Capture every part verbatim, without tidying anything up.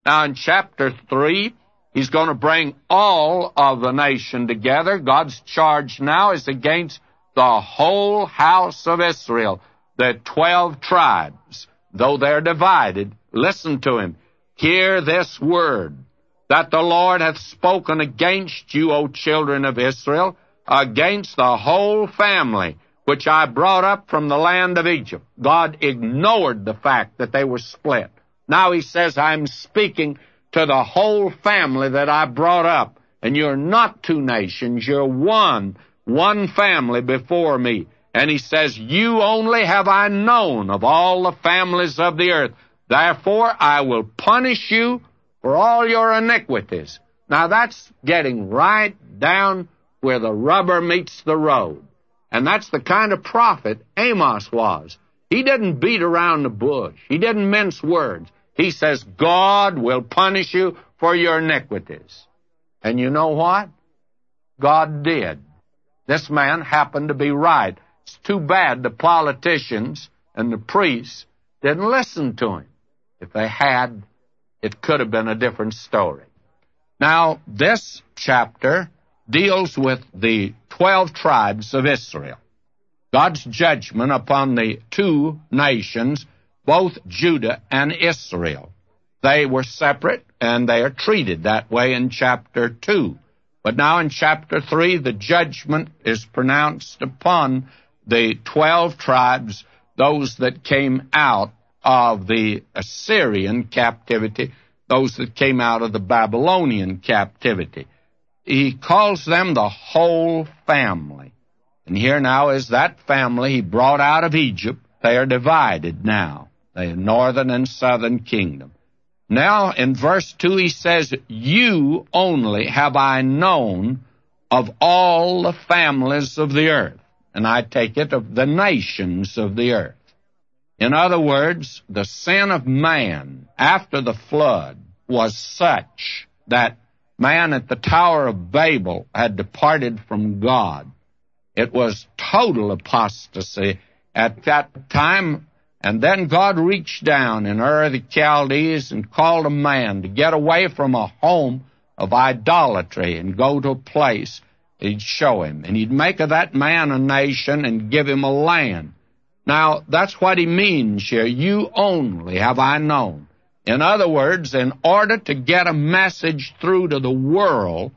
Now, in chapter three, he's going to bring all of the nation together. God's charge now is against the whole house of Israel, the twelve tribes. Though they're divided, listen to him. Hear this word, that the Lord hath spoken against you, O children of Israel, against the whole family, which I brought up from the land of Egypt. God ignored the fact that they were split. Now he says, I'm speaking to the whole family that I brought up, and you're not two nations, you're one, one family before me. And he says, you only have I known of all the families of the earth. Therefore I will punish you for all your iniquities. Now that's getting right down where the rubber meets the road. And that's the kind of prophet Amos was. He didn't beat around the bush. He didn't mince words. He says, God will punish you for your iniquities. And you know what? God did. This man happened to be right. It's too bad the politicians and the priests didn't listen to him. If they had, it could have been a different story. Now, this chapter deals with the twelve tribes of Israel. God's judgment upon the two nations, both Judah and Israel. They were separate, and they are treated that way in chapter two. But now in chapter three, the judgment is pronounced upon the twelve tribes, those that came out of the Assyrian captivity, those that came out of the Babylonian captivity. He calls them the whole family. And here now is that family he brought out of Egypt. They are divided now, the northern and southern kingdom. Now in verse two he says, you only have I known of all the families of the earth. And I take it of the nations of the earth. In other words, the sin of man after the flood was such that man at the Tower of Babel had departed from God. It was total apostasy at that time. And then God reached down in Ur of the Chaldees and called a man to get away from a home of idolatry and go to a place he'd show him. And he'd make of that man a nation and give him a land. Now, that's what he means here. You only have I known. In other words, in order to get a message through to the world,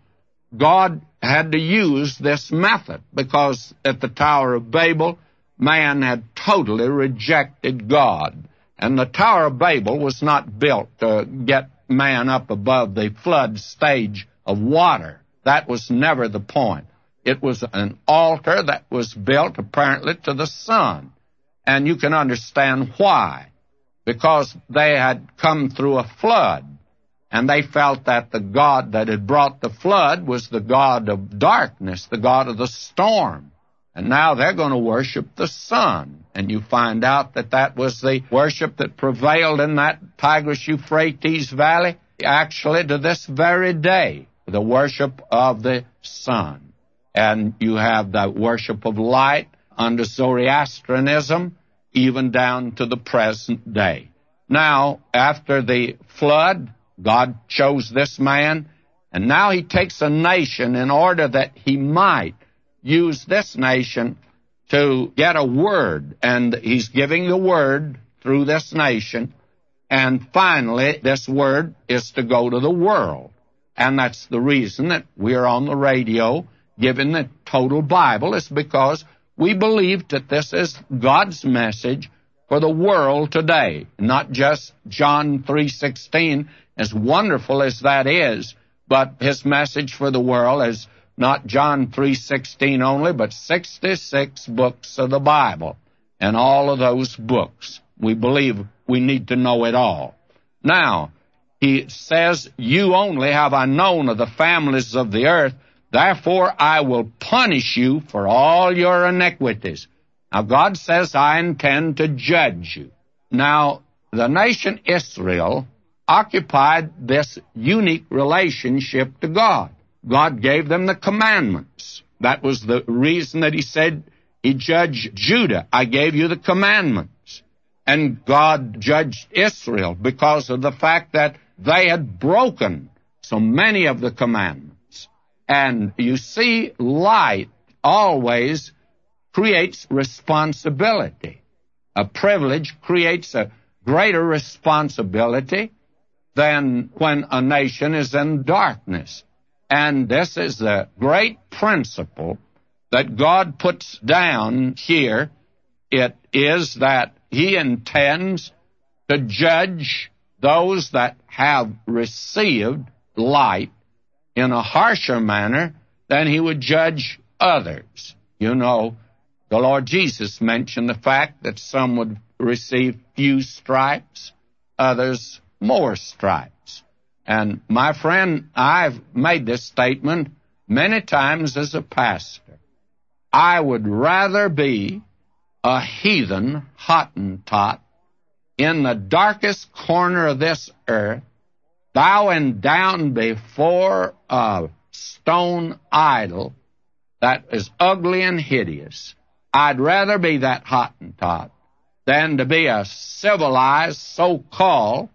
God had to use this method, because at the Tower of Babel, man had totally rejected God. And the Tower of Babel was not built to get man up above the flood stage of water. That was never the point. It was an altar that was built apparently to the sun. And you can understand why. Because they had come through a flood, and they felt that the God that had brought the flood was the God of darkness, the God of the storm. And now they're going to worship the sun. And you find out that that was the worship that prevailed in that Tigris-Euphrates Valley, actually to this very day, the worship of the sun. And you have the worship of light under Zoroastrianism, even down to the present day. Now, after the flood, God chose this man, and now he takes a nation in order that he might use this nation to get a word, and he's giving the word through this nation, and finally this word is to go to the world. And that's the reason that we're on the radio giving the total Bible, is because we believe that this is God's message for the world today, not just John three sixteen, as wonderful as that is, but his message for the world is not John three sixteen only, but sixty-six books of the Bible. And all of those books, we believe we need to know it all. Now, he says, you only have I known of the families of the earth, therefore I will punish you for all your iniquities. Now, God says, I intend to judge you. Now, the nation Israel occupied this unique relationship to God. God gave them the commandments. That was the reason that he said he judged Judah. I gave you the commandments. And God judged Israel because of the fact that they had broken so many of the commandments. And you see, light always creates responsibility. A privilege creates a greater responsibility than when a nation is in darkness. And this is the great principle that God puts down here. It is that He intends to judge those that have received light in a harsher manner than He would judge others. You know, the Lord Jesus mentioned the fact that some would receive few stripes, others more stripes. And my friend, I've made this statement many times as a pastor. I would rather be a heathen Hottentot in the darkest corner of this earth, bowing down before a stone idol that is ugly and hideous. I'd rather be that Hottentot than to be a civilized so-called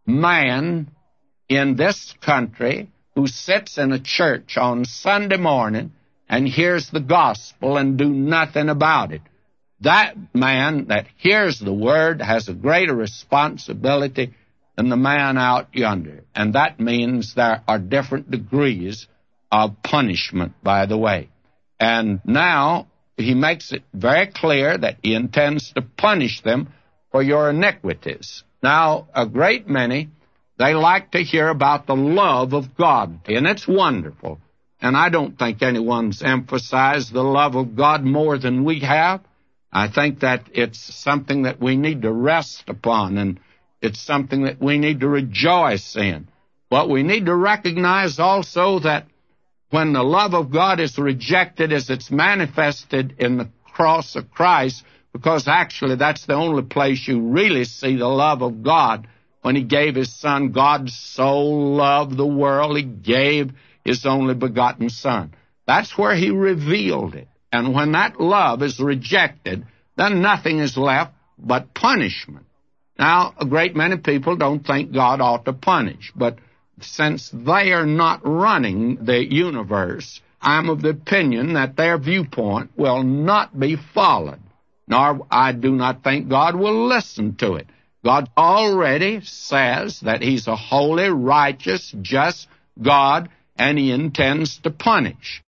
man in this country who sits in a church on Sunday morning and hears the gospel and do nothing about it. That man that hears the word has a greater responsibility than the man out yonder. And that means there are different degrees of punishment, by the way. And now He makes it very clear that He intends to punish them for your iniquities. Now, a great many, they like to hear about the love of God, and it's wonderful. And I don't think anyone's emphasized the love of God more than we have. I think that it's something that we need to rest upon, and it's something that we need to rejoice in. But we need to recognize also that when the love of God is rejected as it's manifested in the cross of Christ, because actually that's the only place you really see the love of God, when He gave His Son. God so loved the world, He gave His only begotten Son. That's where He revealed it. And when that love is rejected, then nothing is left but punishment. Now, a great many people don't think God ought to punish, but since they are not running the universe, I'm of the opinion that their viewpoint will not be followed, nor I do not think God will listen to it. God already says that He's a holy, righteous, just God, and He intends to punish.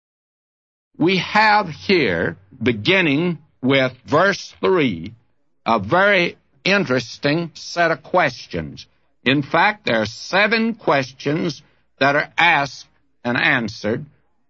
We have here, beginning with verse three, a very interesting set of questions. In fact, there are seven questions that are asked and answered,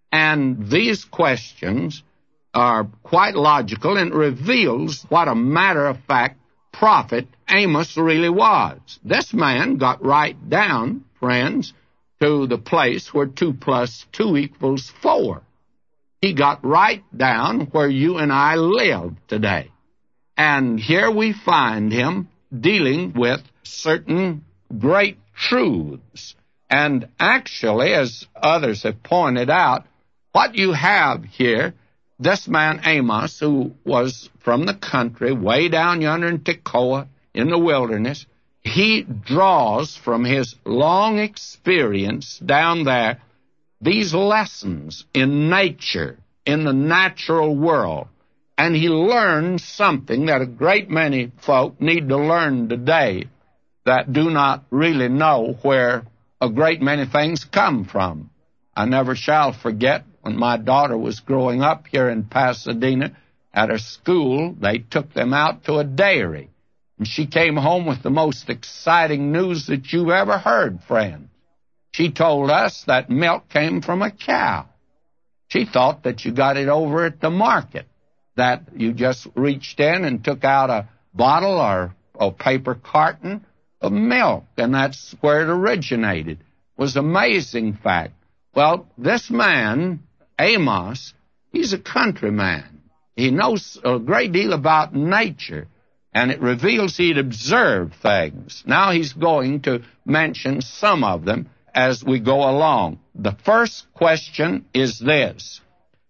and these questions are quite logical and reveals what a matter-of-fact prophet Amos really was. This man got right down, friends, to the place where two plus two equals four. He got right down where you and I live today. And here we find him dealing with certain great truths. And actually, as others have pointed out, what you have here, this man Amos, who was from the country, way down yonder in Tekoa, in the wilderness, he draws from his long experience down there these lessons in nature, in the natural world. And he learns something that a great many folk need to learn today that do not really know where a great many things come from. I never shall forget when my daughter was growing up here in Pasadena at her school, they took them out to a dairy. And she came home with the most exciting news that you've ever heard, friend. She told us that milk came from a cow. She thought that you got it over at the market, that you just reached in and took out a bottle or a paper carton of milk, and that's where it originated. It was an amazing fact. Well, this man, Amos, he's a countryman. He knows a great deal about nature, and it reveals he'd observed things. Now he's going to mention some of them as we go along. The first question is this: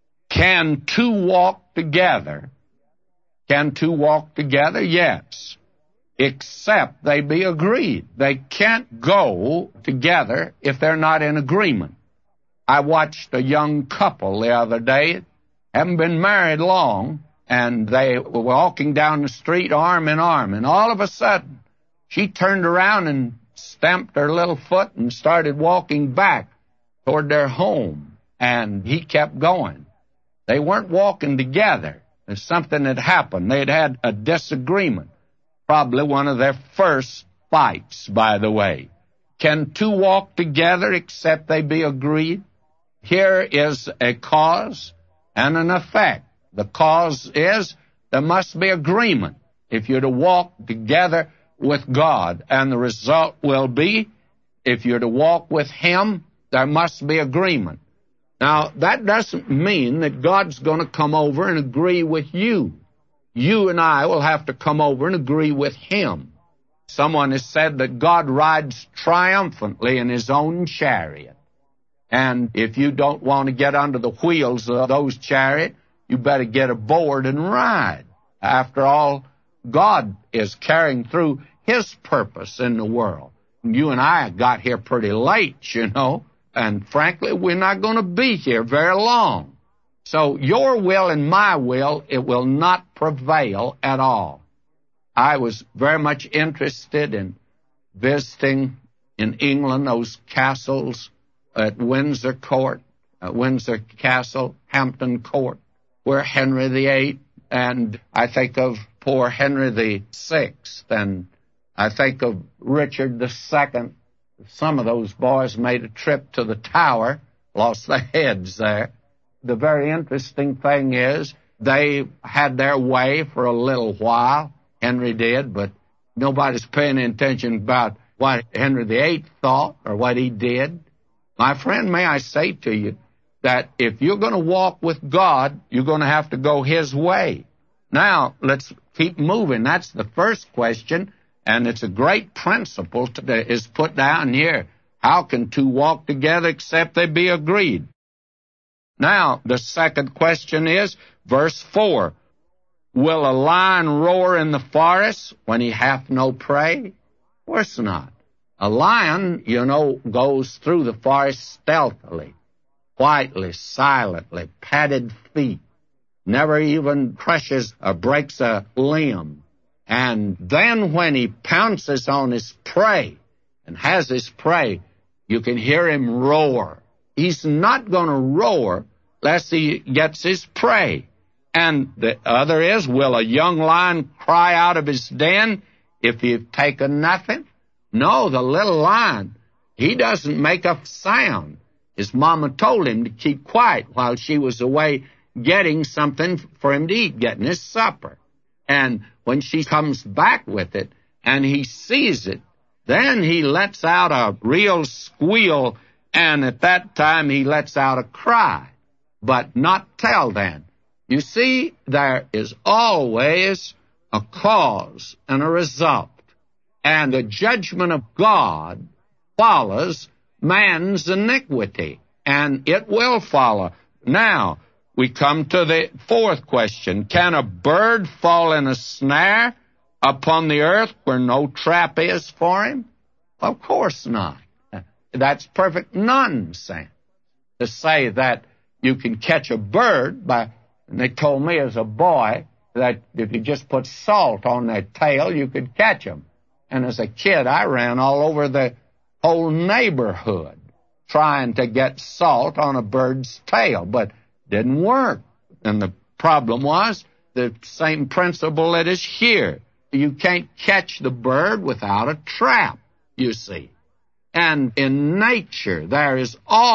can two walk together? Can two walk together? Yes. except they be agreed. They can't go together if they're not in agreement. I watched a young couple the other day, haven't been married long, and they were walking down the street arm in arm, and all of a sudden, she turned around and stamped her little foot and started walking back toward their home, and he kept going. They weren't walking together. There's something had happened. They'd had a disagreement, probably one of their first fights, by the way. Can two walk together except they be agreed? Here is a cause and an effect. The cause is there must be agreement if you're to walk together with God, and the result will be if you're to walk with Him, there must be agreement. Now, that doesn't mean that God's going to come over and agree with you. You and I will have to come over and agree with Him. Someone has said that God rides triumphantly in His own chariot. And if you don't want to get under the wheels of those chariots, you better get aboard and ride. After all, God is carrying through His purpose in the world. You and I got here pretty late, you know, and frankly, we're not going to be here very long. So your will and my will, it will not prevail at all. I was very much interested in visiting in England those castles at Windsor Court, uh, Windsor Castle, Hampton Court, where Henry the Eighth, and I think of poor Henry the Sixth, and I think of Richard the Second. Some of those boys made a trip to the Tower, lost their heads there. The very interesting thing is they had their way for a little while, Henry did, but nobody's paying attention about what Henry the Eighth thought or what he did. My friend, may I say to you that if you're going to walk with God, you're going to have to go His way. Now, let's keep moving. That's the first question, and it's a great principle to, that is put down here. How can two walk together except they be agreed? Now, the second question is, verse four, will a lion roar in the forest when he hath no prey? Of course not. A lion, you know, goes through the forest stealthily, quietly, silently, padded feet, never even crushes or breaks a limb. And then when he pounces on his prey and has his prey, you can hear him roar. He's not going to roar lest he gets his prey. And the other is, will a young lion cry out of his den if you've taken nothing? No, the little lion, he doesn't make a sound. His mama told him to keep quiet while she was away getting something for him to eat, getting his supper. And when she comes back with it and he sees it, then he lets out a real squeal, and at that time he lets out a cry, but not till then. You see, there is always a cause and a result, and the judgment of God follows man's iniquity, and it will follow. Now, we come to the fourth question. Can a bird fall in a snare upon the earth where no trap is for him? Of course not. That's perfect nonsense to say that you can catch a bird by, and they told me as a boy that if you just put salt on their tail, you could catch them. And as a kid, I ran all over the whole neighborhood trying to get salt on a bird's tail, but didn't work. And the problem was the same principle that is here. You can't catch the bird without a trap, you see. And in nature, there is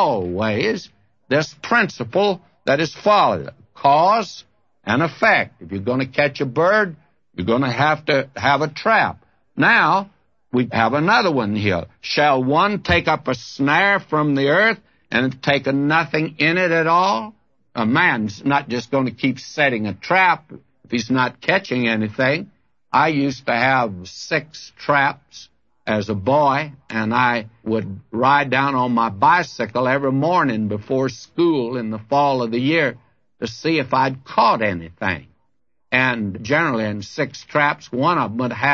always this principle that is followed, cause and effect. If you're going to catch a bird, you're going to have to have a trap. Now, we have another one here. Shall one take up a snare from the earth and take nothing in it at all? A man's not just going to keep setting a trap if he's not catching anything. I used to have six traps as a boy, and I would ride down on my bicycle every morning before school in the fall of the year to see if I'd caught anything. And generally in six traps, one of them would have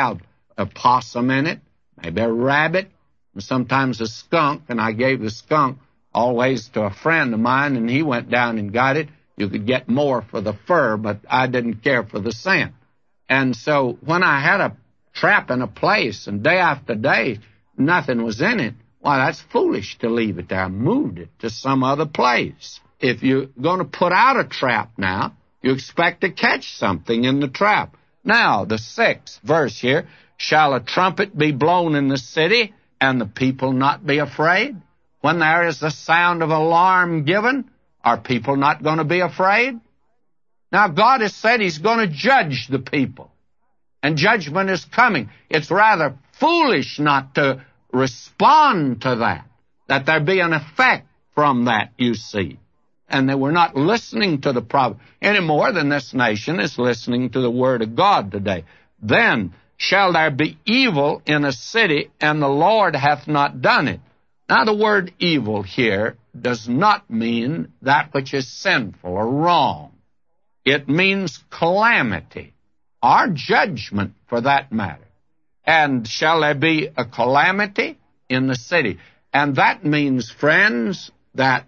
a possum in it, maybe a rabbit, and sometimes a skunk, and I gave the skunk always to a friend of mine, and he went down and got it. You could get more for the fur, but I didn't care for the scent. And so when I had a trap in a place, and day after day, nothing was in it, why, that's foolish to leave it there. I moved it to some other place. If you're going to put out a trap now, you expect to catch something in the trap. Now, the sixth verse here, shall a trumpet be blown in the city, and the people not be afraid? When there is the sound of alarm given, are people not going to be afraid? Now, God has said He's going to judge the people, and judgment is coming. It's rather foolish not to respond to that, that there be an effect from that, you see. And that we're not listening to the prophet any more than this nation is listening to the Word of God today. Then shall there be evil in a city, and the Lord hath not done it. Now, the word evil here does not mean that which is sinful or wrong. It means calamity, or judgment for that matter. And shall there be a calamity in the city? And that means, friends, that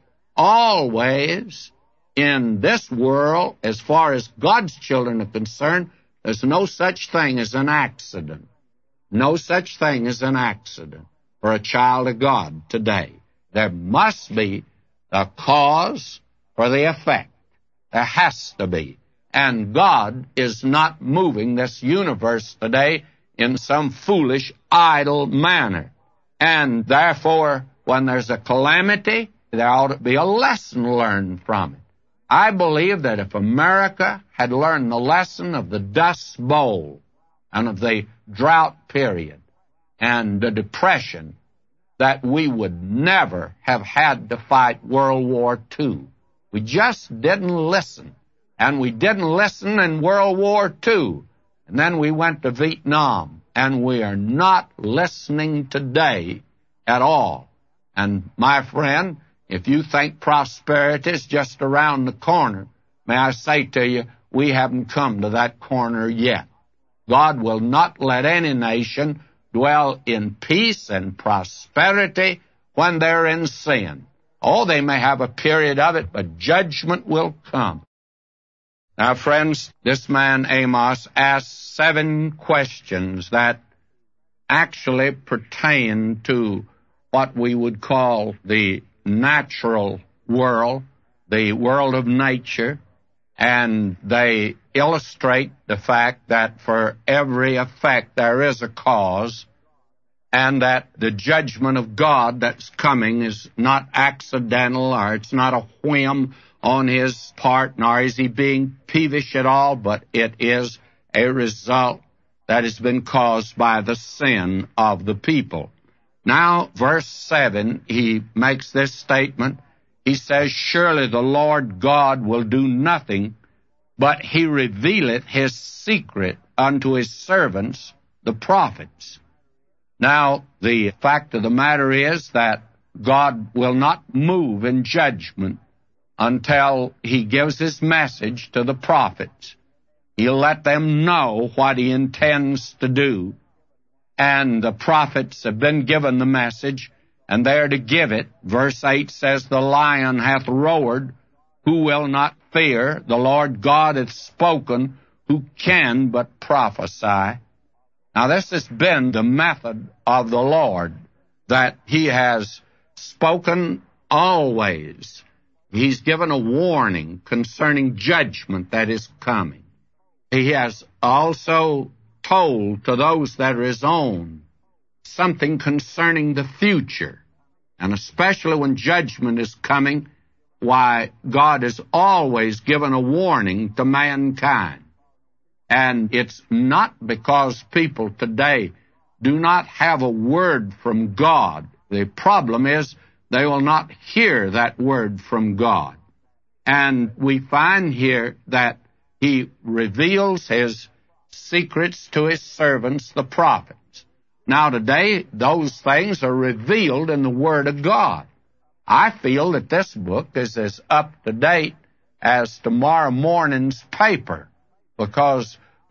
always in this world, as far as God's children are concerned, there's no such thing as an accident. No such thing as an accident for a child of God today. There must be a cause for the effect. There has to be. And God is not moving this universe today in some foolish, idle manner. And therefore, when there's a calamity, there ought to be a lesson learned from it. I believe that if America had learned the lesson of the Dust Bowl and of the drought period and the Depression, that we would never have had to fight World War Two. We just didn't listen. And we didn't listen in World War Two. And then we went to Vietnam. And we are not listening today at all. And my friend, if you think prosperity is just around the corner, may I say to you, we haven't come to that corner yet. God will not let any nation dwell in peace and prosperity when they're in sin. Oh, they may have a period of it, but judgment will come. Now, friends, this man Amos asked seven questions that actually pertain to what we would call the natural world, the world of nature, and they illustrate the fact that for every effect there is a cause, and that the judgment of God that's coming is not accidental, or it's not a whim on His part, nor is He being peevish at all, but it is a result that has been caused by the sin of the people. Now, verse seven, he makes this statement. He says, surely the Lord God will do nothing, but He revealeth His secret unto His servants, the prophets. Now, the fact of the matter is that God will not move in judgment until He gives His message to the prophets. He'll let them know what He intends to do. And the prophets have been given the message, and they're to give it. Verse eight says, the lion hath roared, who will not fear? The Lord God hath spoken, who can but prophesy? Now, this has been the method of the Lord, that He has spoken always. He's given a warning concerning judgment that is coming. He has also told to those that are His own something concerning the future. And especially when judgment is coming, why, God has always given a warning to mankind. And it's not because people today do not have a word from God. The problem is they will not hear that word from God. And we find here that He reveals His secrets to His servants, the prophets. Now, today, those things are revealed in the Word of God. I feel that this book is as up to date as tomorrow morning's paper, because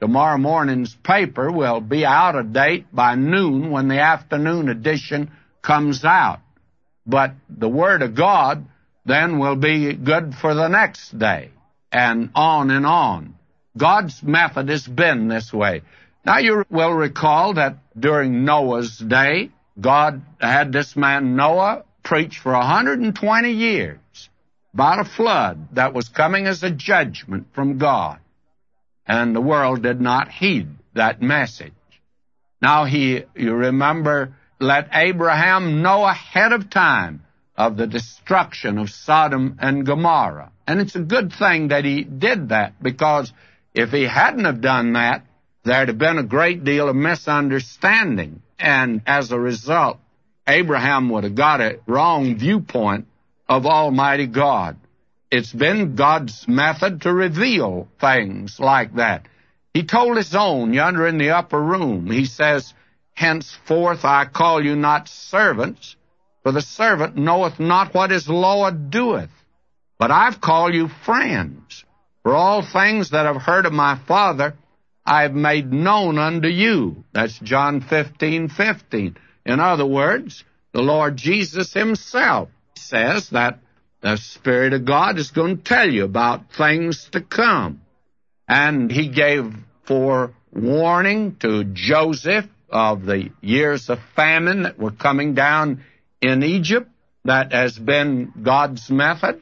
tomorrow morning's paper will be out of date by noon when the afternoon edition comes out. But the Word of God then will be good for the next day, and on and on. God's method has been this way. Now you will recall that during Noah's day, God had this man Noah preach for one hundred twenty years about a flood that was coming as a judgment from God. And the world did not heed that message. Now he, you remember, let Abraham know ahead of time of the destruction of Sodom and Gomorrah. And it's a good thing that he did that, because if he hadn't have done that, there'd have been a great deal of misunderstanding. And as a result, Abraham would have got a wrong viewpoint of Almighty God. It's been God's method to reveal things like that. He told his own yonder in the upper room, he says, "Henceforth I call you not servants, for the servant knoweth not what his Lord doeth. But I've called you friends, for all things that I've heard of my Father I have made known unto you." That's John fifteen fifteen. In other words, the Lord Jesus himself says that the Spirit of God is going to tell you about things to come. And he gave forewarning to Joseph of the years of famine that were coming down in Egypt. That has been God's method.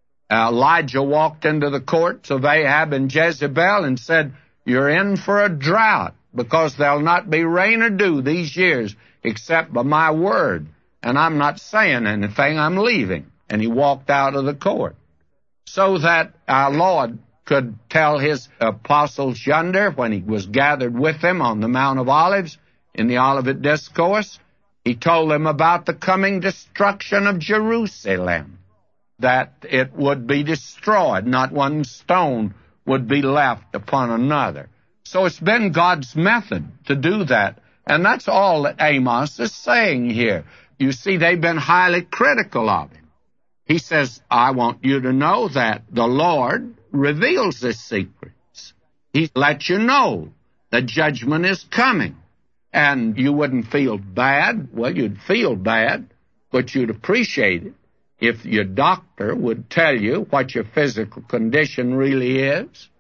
Elijah walked into the courts of Ahab and Jezebel and said, "You're in for a drought, because there'll not be rain or dew these years except by my word. And I'm not saying anything, I'm leaving." And he walked out of the court. So that our Lord could tell his apostles yonder, when he was gathered with them on the Mount of Olives in the Olivet Discourse, he told them about the coming destruction of Jerusalem, that it would be destroyed, not one stone would be left upon another. So it's been God's method to do that. And that's all that Amos is saying here. You see, they've been highly critical of him. He says, I want you to know that the Lord reveals his secrets. He lets you know that judgment is coming. And you wouldn't feel bad. Well, you'd feel bad, but you'd appreciate it if your doctor would tell you what your physical condition really is.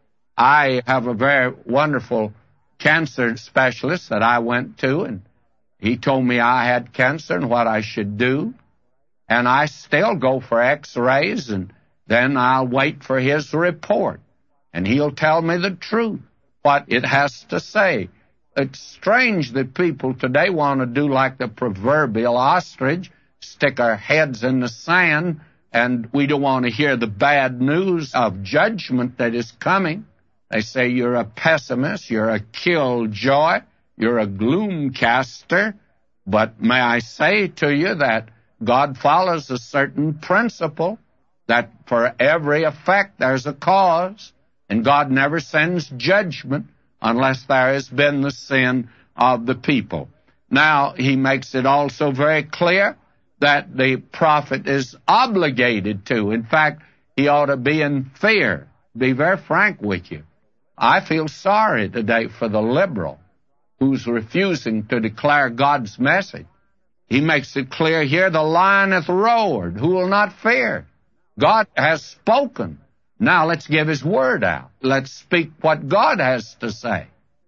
I have a very wonderful cancer specialist that I went to, and he told me I had cancer and what I should do. And I still go for x-rays, and then I'll wait for his report. And he'll tell me the truth, what it has to say. It's strange that people today want to do like the proverbial ostrich, stick our heads in the sand, and we don't want to hear the bad news of judgment that is coming. They say you're a pessimist, you're a killjoy, you're a gloomcaster. But may I say to you that God follows a certain principle, that for every effect there's a cause, and God never sends judgment unless there has been the sin of the people. Now, he makes it also very clear that the prophet is obligated to. In fact, he ought to be in fear. Be very frank with you. I feel sorry today for the liberal who's refusing to declare God's message. He makes it clear here, the lion hath roared, who will not fear? God has spoken. Now let's give his word out. Let's speak what God has to say.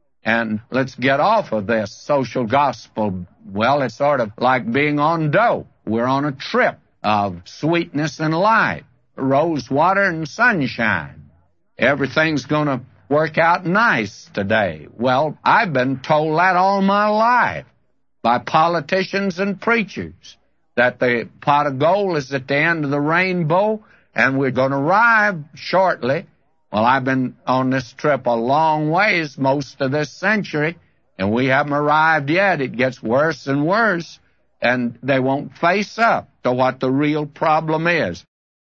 And let's get off of this social gospel. Well, it's sort of like being on dope. We're on a trip of sweetness and light, rose water and sunshine. Everything's going to work out nice today. Well, I've been told that all my life by politicians and preachers, that the pot of gold is at the end of the rainbow, and we're going to arrive shortly. Well, I've been on this trip a long ways, most of this century, and we haven't arrived yet. It gets worse and worse, and they won't face up to what the real problem is.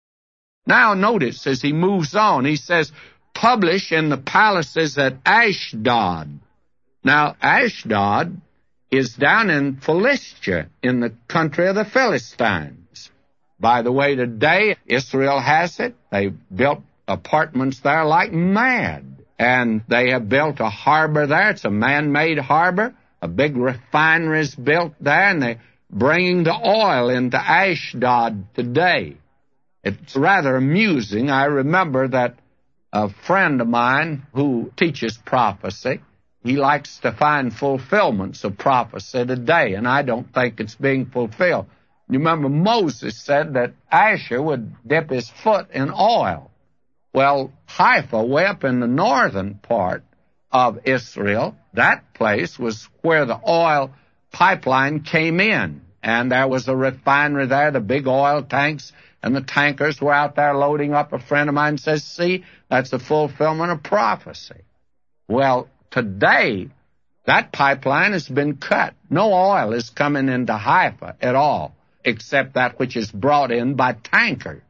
Now notice, as he moves on, he says, publish in the palaces at Ashdod. Now, Ashdod is down in Philistia, in the country of the Philistines. By the way, today, Israel has it. They built apartments there like mad. and they have built a harbor there. It's a man-made harbor. A big refinery is built there, and they're bringing the oil into Ashdod today. It's rather amusing. I remember that a friend of mine who teaches prophecy, he likes to find fulfillments of prophecy today, and I don't think it's being fulfilled. You remember Moses said that Asher would dip his foot in oil. Well, Haifa, way up in the northern part of Israel, that place was where the oil pipeline came in, and there was a refinery there, the big oil tanks, and the tankers were out there loading up. A friend of mine says, see, that's the fulfillment of prophecy. Well, today, that pipeline has been cut. No oil is coming into Haifa at all, except that which is brought in by tankers.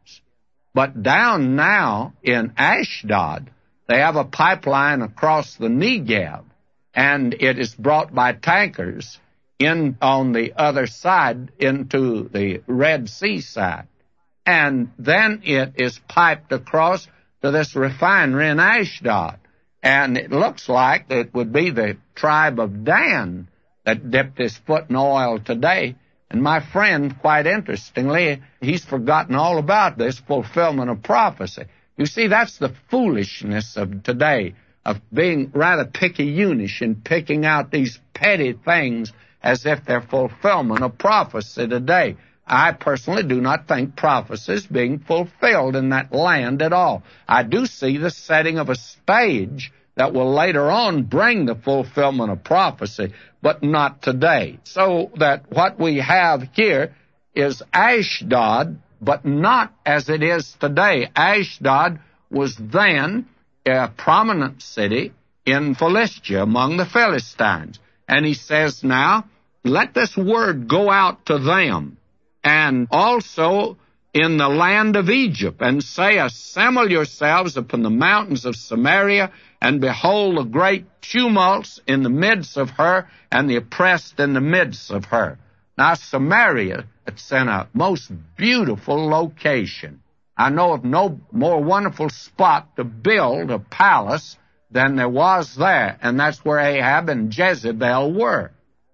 But down now in Ashdod, they have a pipeline across the Negev, and it is brought by tankers in on the other side into the Red Sea side. And then it is piped across to this refinery in Ashdod. And it looks like it would be the tribe of Dan that dipped his foot in oil today. And my friend, quite interestingly, he's forgotten all about this fulfillment of prophecy. You see, that's the foolishness of today, of being rather picky-unish and picking out these petty things as if they're fulfillment of prophecy today. I personally do not think prophecy is being fulfilled in that land at all. I do see the setting of a stage that will later on bring the fulfillment of prophecy, but not today. So that what we have here is Ashdod, but not as it is today. Ashdod was then a prominent city in Philistia among the Philistines. And he says now, let this word go out to them, and also in the land of Egypt, and say, assemble yourselves upon the mountains of Samaria, and behold the great tumults in the midst of her, and the oppressed in the midst of her. Now, Samaria, it's in a most beautiful location. I know of no more wonderful spot to build a palace than there was there, and that's where Ahab and Jezebel were.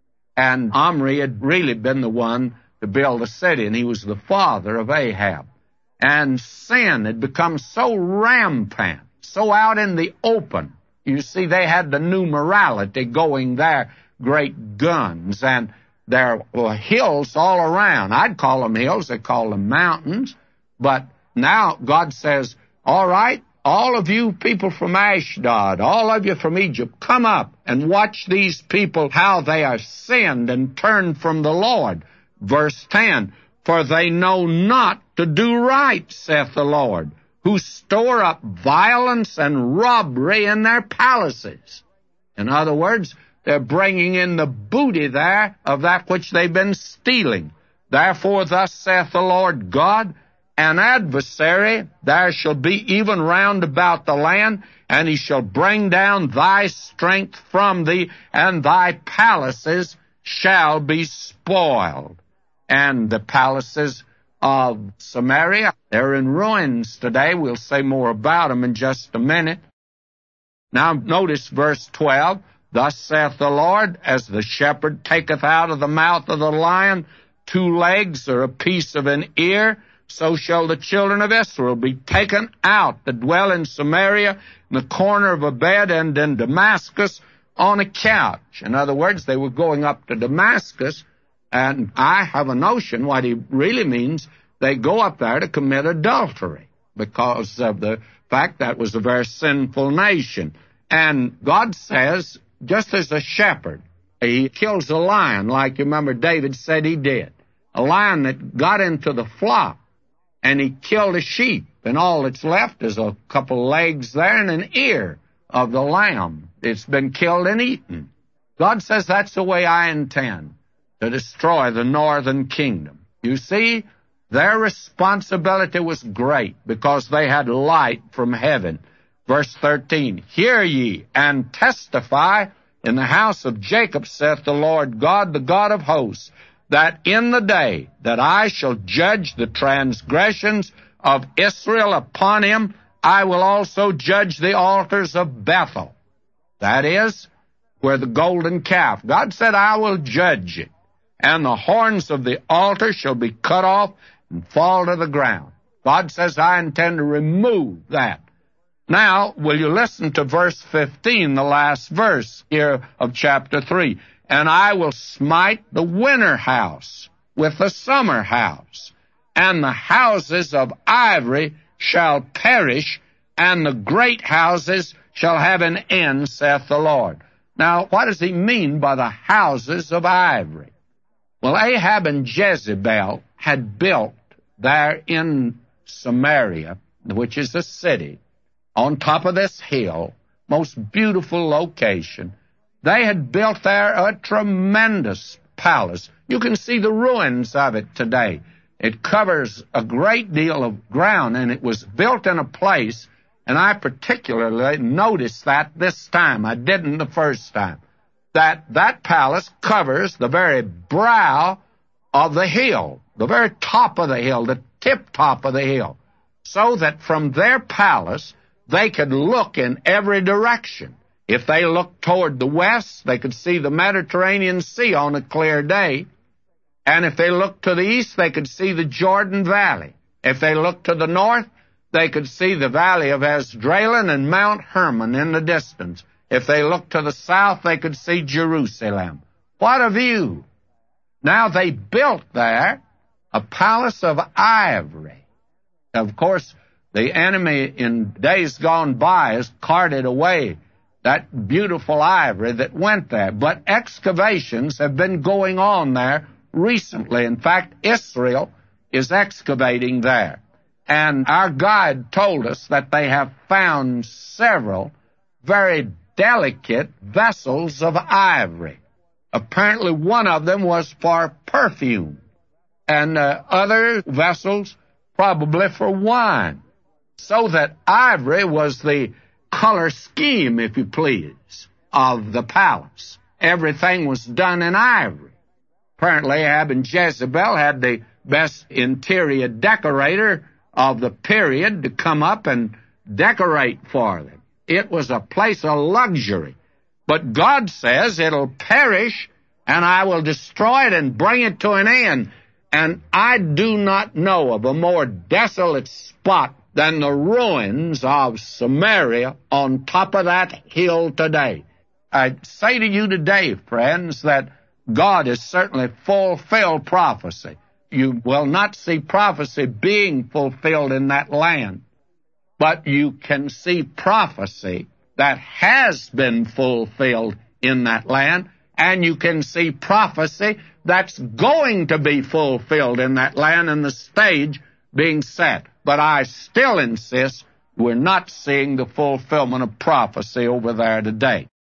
And Omri had really been the one to build a city, and he was the father of Ahab. And sin had become so rampant, so out in the open. You see, they had the new morality going there, great guns, and there were hills all around. I'd call them hills, they call them mountains. But now God says, all right, all of you people from Ashdod, all of you from Egypt, come up and watch these people, how they are sinned and turned from the Lord. Verse ten, for they know not to do right, saith the Lord, who store up violence and robbery in their palaces. In other words, they're bringing in the booty there of that which they've been stealing. Therefore, thus saith the Lord God, an adversary there shall be even round about the land, and he shall bring down thy strength from thee, and thy palaces shall be spoiled. And the palaces of Samaria, they're in ruins today. We'll say more about them in just a minute. Now notice verse twelve. Thus saith the Lord, as the shepherd taketh out of the mouth of the lion two legs or a piece of an ear, so shall the children of Israel be taken out that dwell in Samaria, in the corner of a bed, and in Damascus on a couch. In other words, they were going up to Damascus, and I have a notion what he really means, they go up there to commit adultery, because of the fact that was a very sinful nation. And God says, just as a shepherd, he kills a lion, like you remember David said he did, a lion that got into the flock, and he killed a sheep, and all that's left is a couple legs there and an ear of the lamb. It's been killed and eaten. God says that's the way I intend to destroy the northern kingdom. You see, their responsibility was great because they had light from heaven. Verse thirteen, hear ye and testify in the house of Jacob, saith the Lord God, the God of hosts, that in the day that I shall judge the transgressions of Israel upon him, I will also judge the altars of Bethel. That is, where the golden calf. God said, I will judge it. And the horns of the altar shall be cut off and fall to the ground. God says, I intend to remove that. Now, will you listen to verse fifteen, the last verse here of chapter three. And I will smite the winter house with the summer house, and the houses of ivory shall perish, and the great houses shall have an end, saith the Lord. Now, what does he mean by the houses of ivory? Well, Ahab and Jezebel had built there in Samaria, which is a city, on top of this hill, most beautiful location. They had built there a tremendous palace. You can see the ruins of it today. It covers a great deal of ground, and it was built in a place, and I particularly noticed that this time. I didn't the first time. That that palace covers the very brow of the hill, the very top of the hill, the tip top of the hill, so that from their palace they could look in every direction. If they looked toward the west, they could see the Mediterranean Sea on a clear day. And if they looked to the east, they could see the Jordan Valley. If they looked to the north, they could see the valley of Esdraelon and Mount Hermon in the distance. If they looked to the south, they could see Jerusalem. What a view! Now they built there a palace of ivory. Of course, the enemy in days gone by has carted away that beautiful ivory that went there. But excavations have been going on there recently. In fact, Israel is excavating there. And our guide told us that they have found several very delicate vessels of ivory. Apparently one of them was for perfume, and uh, other vessels probably for wine. So that ivory was the color scheme, if you please, of the palace. Everything was done in ivory. Apparently Ahab and Jezebel had the best interior decorator of the period to come up and decorate for them. It was a place of luxury. But God says it'll perish, and I will destroy it and bring it to an end. And I do not know of a more desolate spot than the ruins of Samaria on top of that hill today. I say to you today, friends, that God has certainly fulfilled prophecy. You will not see prophecy being fulfilled in that land, but you can see prophecy that has been fulfilled in that land, and you can see prophecy that's going to be fulfilled in that land, and the stage being set. But I still insist we're not seeing the fulfillment of prophecy over there today.